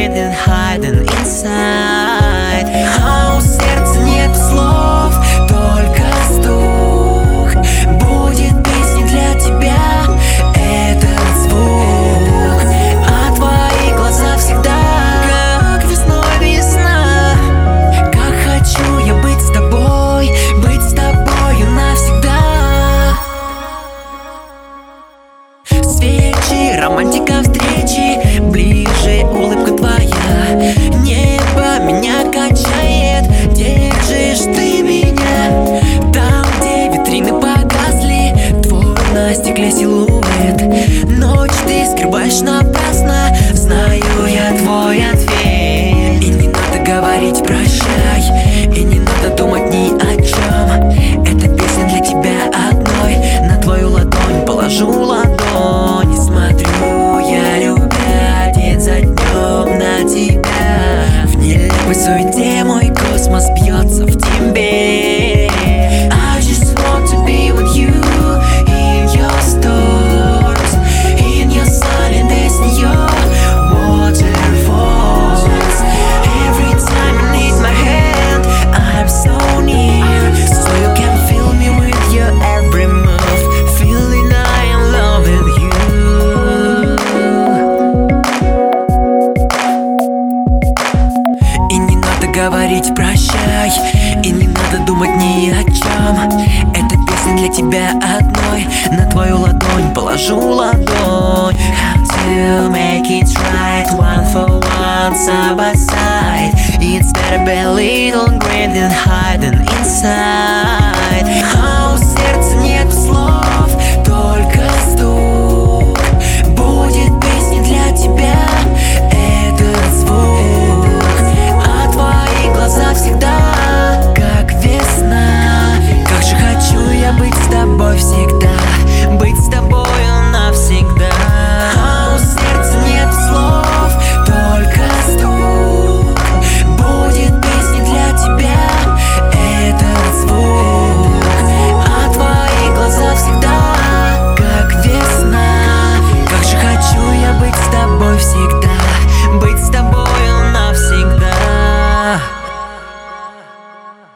breathing, hiding inside. А у сердца нет слов, только стук. Будет песня для тебя этот звук. А твои глаза всегда как весной весна. Как хочу я быть с тобой навсегда. Свечи, романтика встречи, ближе улыбка твоя. Небо меня качает, держишь ты меня. Там, где витрины погасли, твой на стекле силуэт. Ночь ты скрываешь напрасно, знаю я твой ответ. И не надо говорить прощай, и не надо думать ни о чем. Эта песня для тебя одной, на твою ладонь положу ладонь. Смотрю я, любя, день за днем на тебя. В нелепой суете мой космос бьется в тебе. I just want to be with you in your stars, in your sun and in your waterfalls. Every time you need my hand, I'm so near, so you can feel me with your every move, feeling I am love with you. И не надо говорить прощай, и не надо думать ни о чем. Эта песня для тебя одной, на твою ладонь положу ладонь. How to make it right, one for one, side by side. It's better be a little breathing, hiding inside. А у сердца